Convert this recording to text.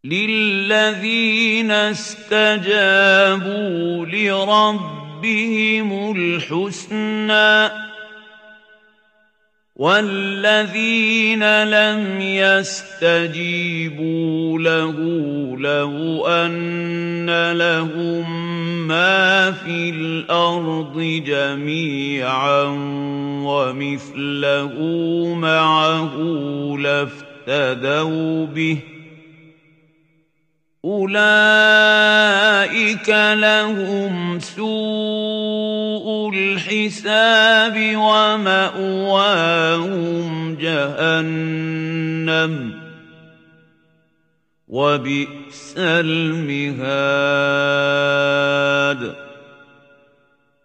لِلَّذِينَ اسْتَجَابُوا لِرَبِّهِمُ الْحُسْنَىٰ ۚ وَالَّذِينَ لَمْ يَسْتَجِيبُوا لَهُ لَوْ أَنَّ لَهُم مَّا فِي الْأَرْضِ جَمِيعًا وَمِثْلَهُ مَعَهُ لَافْتَدَوْا بِهِ ۚ أُولَٰئِكَ لَهُمْ سُوءُ الْحِسَابِ وَمَأْوَاهُمْ جَهَنَّمُ ۖ وَبِئْسَ الْمِهَادُ